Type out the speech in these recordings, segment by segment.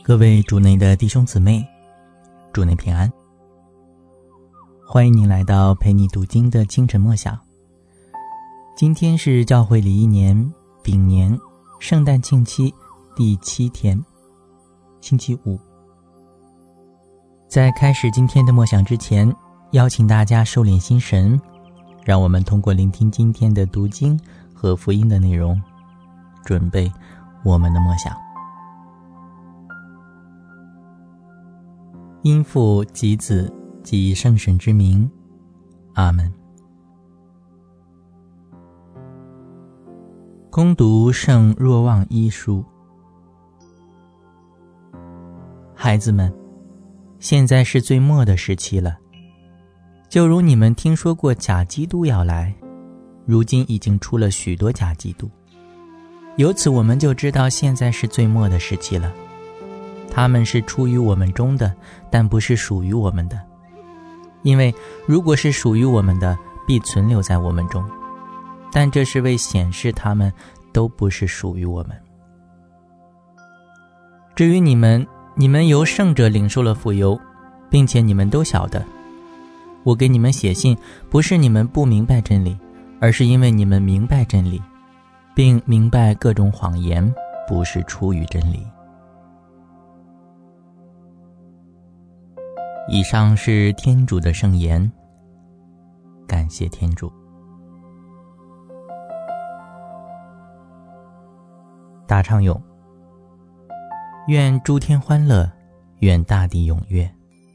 各位主内的弟兄姊妹，主内平安。欢迎您来到陪你读经的清晨默想。今天是教会里一年丙年圣诞庆期第7天，星期五。在开始今天的默想之前，邀请大家收敛心神，让我们通过聆听今天的读经和福音的内容，准备我们的默想。因父及子及圣神之名，阿们。恭读圣若望一书。孩子们，现在是最末的时期了，就如你们听说过假基督要来，如今已经出了许多假基督，由此我们就知道现在是最末的时期了。他们是出于我们中的，但不是属于我们的，因为如果是属于我们的，必存留在我们中，但这是为显示他们都不是属于我们。至于你们由圣者领受了傅油，并且你们都晓得，我给你们写信，不是你们不明白真理，而是因为你们明白真理，并明白各种谎言不是出于真理。以上是天主的圣言，感谢天主。大唱咏：愿诸天欢乐，愿大地踊跃。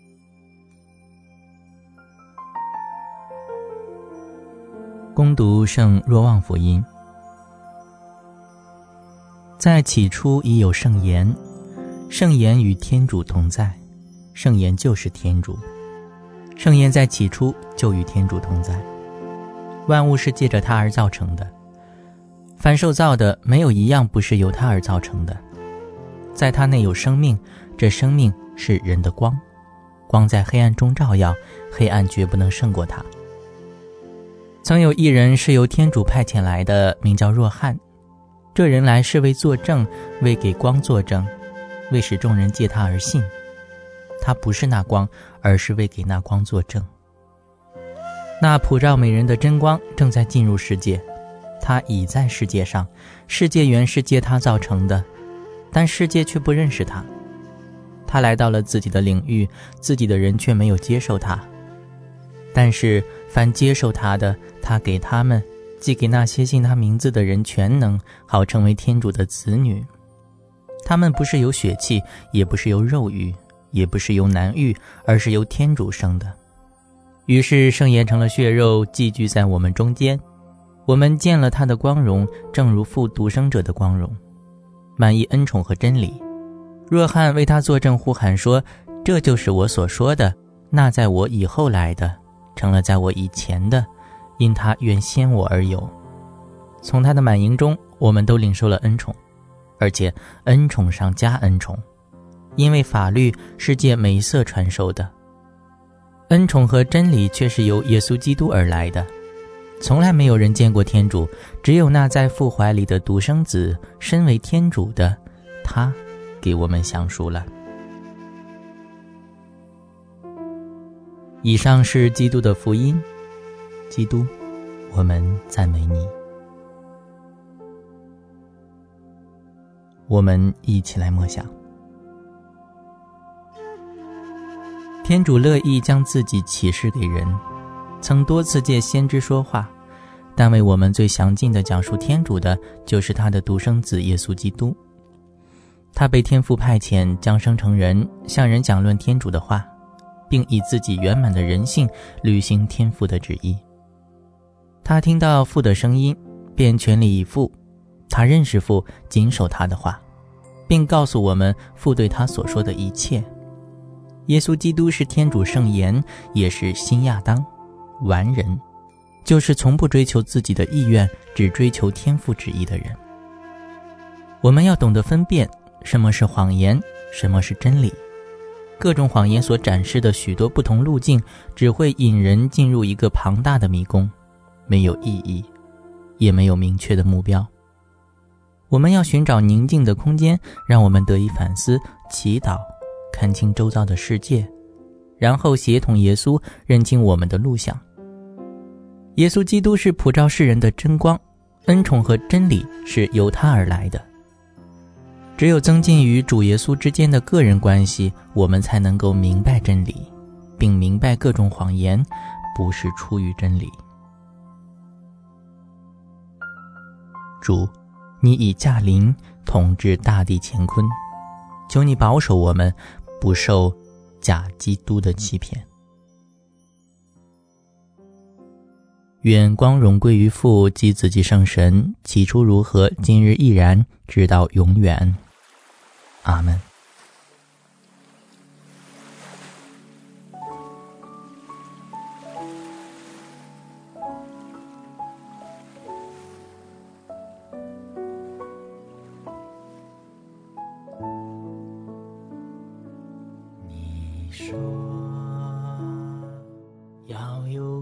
恭读圣若望福音。在起初已有圣言，圣言与天主同在，圣言就是天主，圣言在起初就与天主同在。万物是借着他而造成的，凡受造的没有一样不是由他而造成的。在他内有生命，这生命是人的光，光在黑暗中照耀，黑暗绝不能胜过他。曾有一人是由天主派遣来的，名叫若翰，这人来是为作证，为给光作证，为使众人借他而信。他不是那光，而是为给那光作证。那普照美人的真光正在进入世界，他已在世界上，世界原是借他造成的，但世界却不认识他。他来到了自己的领域，自己的人却没有接受他。但是凡接受他的，他给他们，即给那些信他名字的人全能，好成为天主的子女。他们不是由血气，也不是由肉欲，也不是由男欲，而是由天主生的。于是圣言成了血肉，寄居在我们中间，我们见了他的光荣，正如父独生者的光荣，满溢恩宠和真理。若翰为他作证，呼喊说：这就是我所说的，那在我以后来的，成了在我以前的，因他原先我而有。从他的满盈中，我们都领受了恩宠，而且恩宠上加恩宠，因为法律是借美色传授的，恩宠和真理却是由耶稣基督而来的。从来没有人见过天主，只有那在父怀里的独生子，身为天主的，他给我们详述了。以上是基督的福音。基督，我们赞美你。我们一起来默想。天主乐意将自己启示给人，曾多次借先知说话，但为我们最详尽地讲述天主的，就是他的独生子耶稣基督。他被天父派遣，降生成人，向人讲论天主的话，并以自己圆满的人性履行天父的旨意。他听到父的声音，便全力以赴。他认识父，谨守他的话，并告诉我们父对他所说的一切。耶稣基督是天主圣言，也是新亚当，完人，就是从不追求自己的意愿，只追求天父旨意的人。我们要懂得分辨什么是谎言，什么是真理。各种谎言所展示的许多不同路径，只会引人进入一个庞大的迷宫，没有意义，也没有明确的目标。 我们要寻找宁静的空间，让我们得以反思、祈祷，看清周遭的世界，然后协同耶稣认清我们的路向。耶稣基督是普照世人的真光，恩宠和真理是由他而来的。只有增进与主耶稣之间的个人关系，我们才能够明白真理，并明白各种谎言不是出于真理。主，你已驾临，统治大地乾坤，求你保守我们不受假基督的欺骗。愿光荣归于父及子及圣神，起初如何，今日亦然，直到永远。阿们。你说要有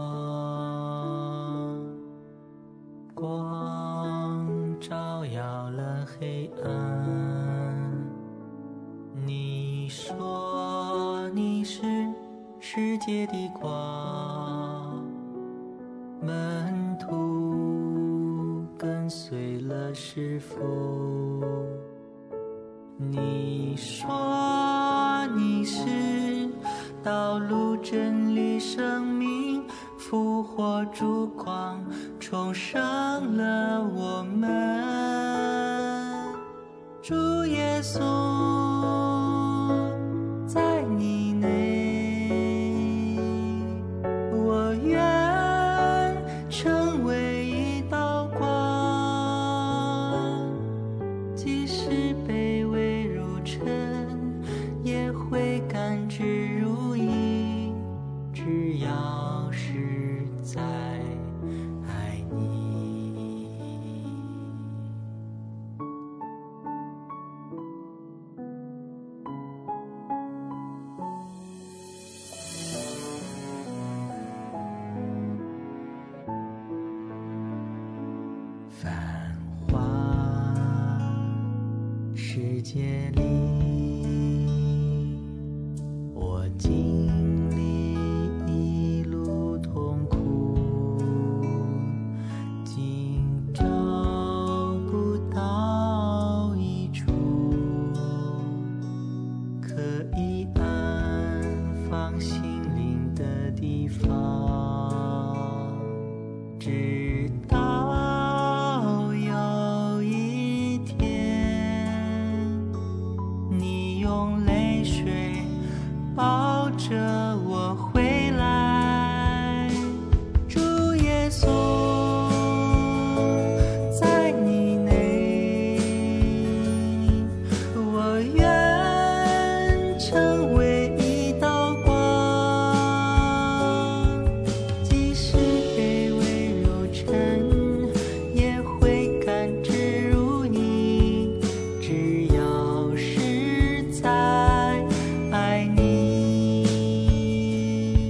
光照耀了黑暗，你说你是世界的光，门徒跟随了师父，你说你是道路真理生命，复活烛光重生了我们。主耶稣，在你内，我愿成为一道光，即使卑微如尘，也会感知如意，只要是在爱你。繁华世界里，我经历一路痛苦，竟找不到一处可以安放心灵的地方，直到有一天，你用泪水抱着我回来。主耶稣，在你内，我愿成为一道光，即使卑微如尘，也会感知如你，只要是在爱你。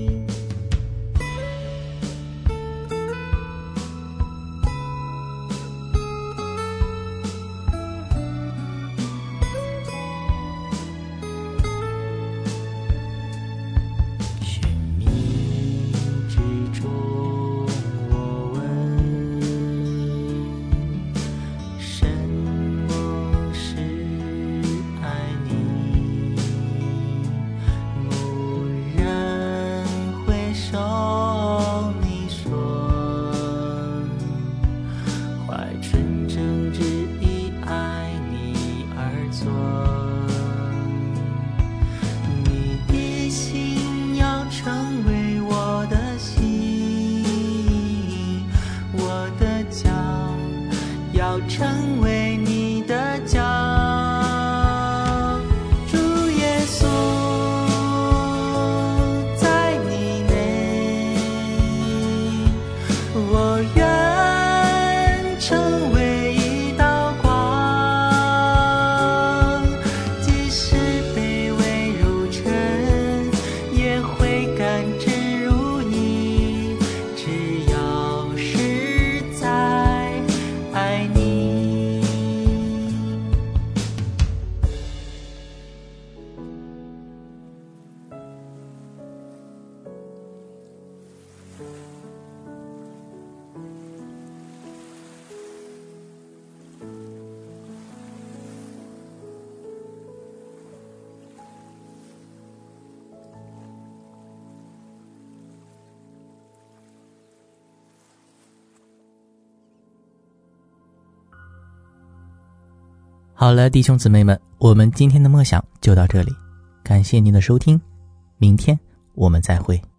好了，弟兄姊妹们，我们今天的默想就到这里，感谢您的收听，明天我们再会。